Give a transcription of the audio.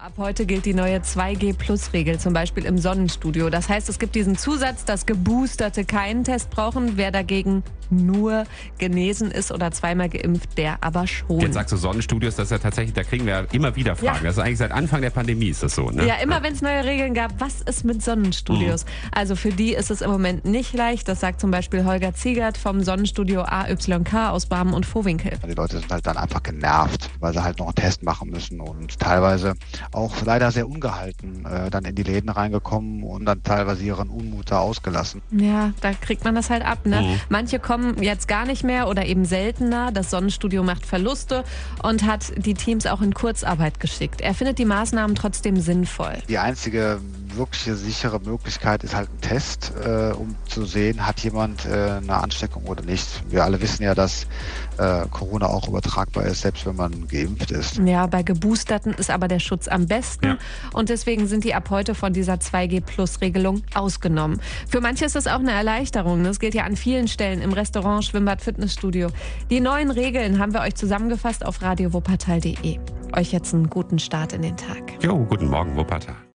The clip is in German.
Ab heute gilt die neue 2G-Plus-Regel, zum Beispiel im Sonnenstudio. Das heißt, es gibt diesen Zusatz, dass Geboosterte keinen Test brauchen. Wer dagegen nur genesen ist oder zweimal geimpft, der aber schon. Jetzt sagst du Sonnenstudios, das ist ja tatsächlich, da kriegen wir ja immer wieder Fragen. Ja. Das ist eigentlich seit Anfang der Pandemie ist das so, ne? Ja, immer wenn es neue Regeln gab, was ist mit Sonnenstudios? Also für die ist es im Moment nicht leicht. Das sagt zum Beispiel Holger Ziegert vom Sonnenstudio AYK aus Barmen und Vohwinkel. Die Leute sind halt dann einfach genervt, weil sie halt noch einen Test machen müssen und teilweise auch leider sehr ungehalten dann in die Läden reingekommen und dann teilweise ihren Unmut da ausgelassen. Ja, da kriegt man das halt ab, ne? Manche kommen jetzt gar nicht mehr oder eben seltener. Das Sonnenstudio macht Verluste und hat die Teams auch in Kurzarbeit geschickt. Er findet die Maßnahmen trotzdem sinnvoll. Die einzige wirkliche sichere Möglichkeit ist halt ein Test, um zu sehen, hat jemand eine Ansteckung oder nicht. Wir alle wissen ja, dass Corona auch übertragbar ist, selbst wenn man geimpft ist. Ja, bei Geboosterten ist aber der Schutz am besten. Ja. Und deswegen sind die ab heute von dieser 2G-Plus-Regelung ausgenommen. Für manche ist das auch eine Erleichterung. Das gilt ja an vielen Stellen im Restaurant, Schwimmbad, Fitnessstudio. Die neuen Regeln haben wir euch zusammengefasst auf radiowuppertal.de. Euch jetzt einen guten Start in den Tag. Jo, guten Morgen, Wuppertal.